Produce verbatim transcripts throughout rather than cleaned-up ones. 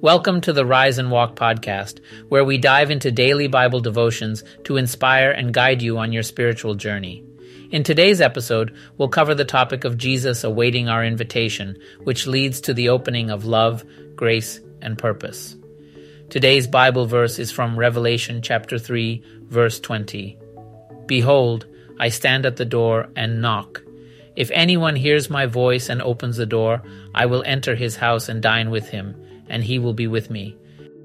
Welcome to the Rise and Walk podcast, where we dive into daily Bible devotions to inspire and guide you on your spiritual journey. In today's episode, we'll cover the topic of Jesus awaiting our invitation, which leads to the opening of love, grace, and purpose. Today's Bible verse is from Revelation chapter three, verse twenty. Behold, I stand at the door and knock. If anyone hears my voice and opens the door, I will enter his house and dine with him, and he will be with me.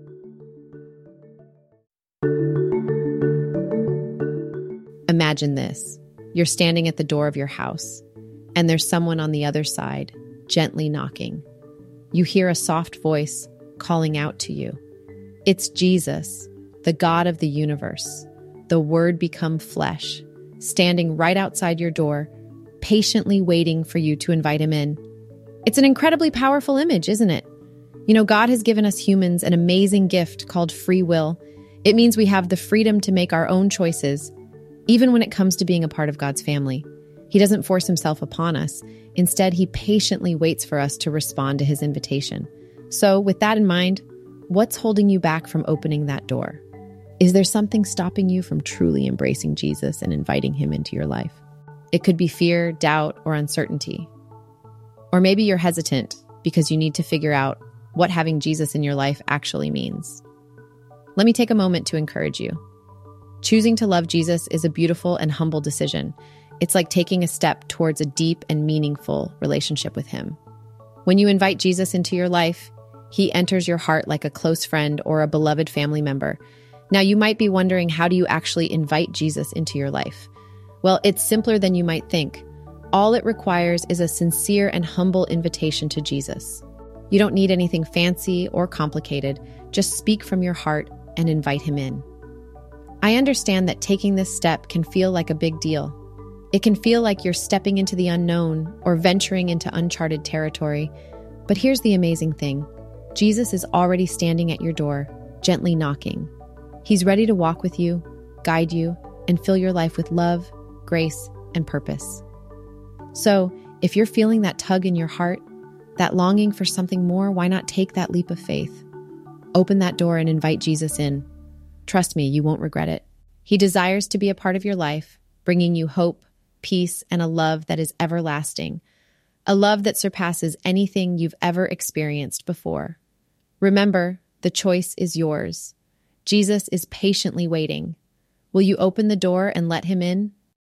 Imagine this. You're standing at the door of your house, and there's someone on the other side, gently knocking. You hear a soft voice calling out to you. It's Jesus, the God of the universe, the Word become flesh, standing right outside your door, patiently waiting for you to invite him in. It's an incredibly powerful image, isn't it? You know, God has given us humans an amazing gift called free will. It means we have the freedom to make our own choices, even when it comes to being a part of God's family. He doesn't force himself upon us. Instead, he patiently waits for us to respond to his invitation. So, with that in mind, what's holding you back from opening that door? Is there something stopping you from truly embracing Jesus and inviting him into your life? It could be fear, doubt, or uncertainty. Or maybe you're hesitant because you need to figure out what having Jesus in your life actually means. Let me take a moment to encourage you. Choosing to love Jesus is a beautiful and humble decision. It's like taking a step towards a deep and meaningful relationship with him. When you invite Jesus into your life, he enters your heart like a close friend or a beloved family member. Now, you might be wondering, how do you actually invite Jesus into your life? Well, it's simpler than you might think. All it requires is a sincere and humble invitation to Jesus. You don't need anything fancy or complicated. Just speak from your heart and invite him in. I understand that taking this step can feel like a big deal. It can feel like you're stepping into the unknown or venturing into uncharted territory. But here's the amazing thing. Jesus is already standing at your door, gently knocking. He's ready to walk with you, guide you, and fill your life with love, grace, and purpose. So, if you're feeling that tug in your heart, that longing for something more, why not take that leap of faith? Open that door and invite Jesus in. Trust me, you won't regret it. He desires to be a part of your life, bringing you hope, peace, and a love that is everlasting. A love that surpasses anything you've ever experienced before. Remember, the choice is yours. Jesus is patiently waiting. Will you open the door and let him in?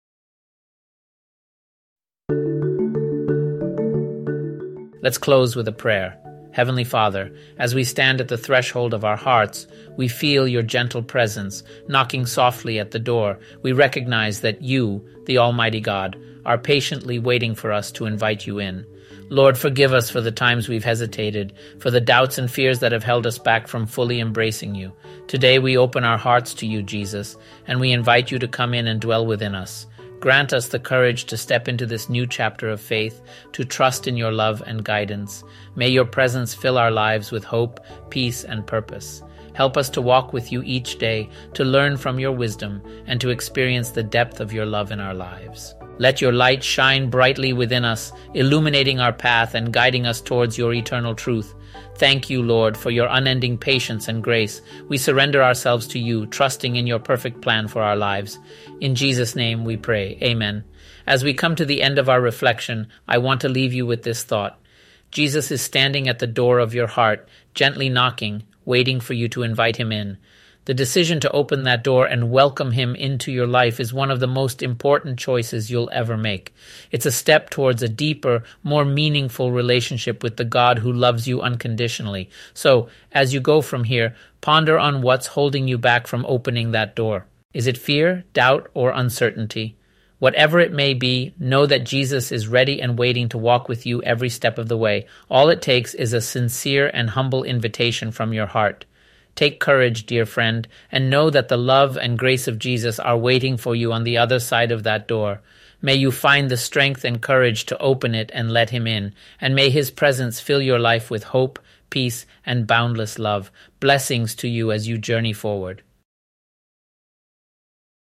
Let's close with a prayer. Heavenly Father, as we stand at the threshold of our hearts, we feel your gentle presence knocking softly at the door. We recognize that you, the Almighty God, are patiently waiting for us to invite you in. Lord, forgive us for the times we've hesitated, for the doubts and fears that have held us back from fully embracing you. Today we open our hearts to you, Jesus, and we invite you to come in and dwell within us. Grant us the courage to step into this new chapter of faith, to trust in your love and guidance. May your presence fill our lives with hope, peace, and purpose. Help us to walk with you each day, to learn from your wisdom, and to experience the depth of your love in our lives. Let your light shine brightly within us, illuminating our path and guiding us towards your eternal truth. Thank you, Lord, for your unending patience and grace. We surrender ourselves to you, trusting in your perfect plan for our lives. In Jesus' name we pray. Amen. As we come to the end of our reflection, I want to leave you with this thought. Jesus is standing at the door of your heart, gently knocking, waiting for you to invite him in. The decision to open that door and welcome him into your life is one of the most important choices you'll ever make. It's a step towards a deeper, more meaningful relationship with the God who loves you unconditionally. So, as you go from here, ponder on what's holding you back from opening that door. Is it fear, doubt, or uncertainty? Whatever it may be, know that Jesus is ready and waiting to walk with you every step of the way. All it takes is a sincere and humble invitation from your heart. Take courage, dear friend, and know that the love and grace of Jesus are waiting for you on the other side of that door. May you find the strength and courage to open it and let him in, and may his presence fill your life with hope, peace, and boundless love. Blessings to you as you journey forward.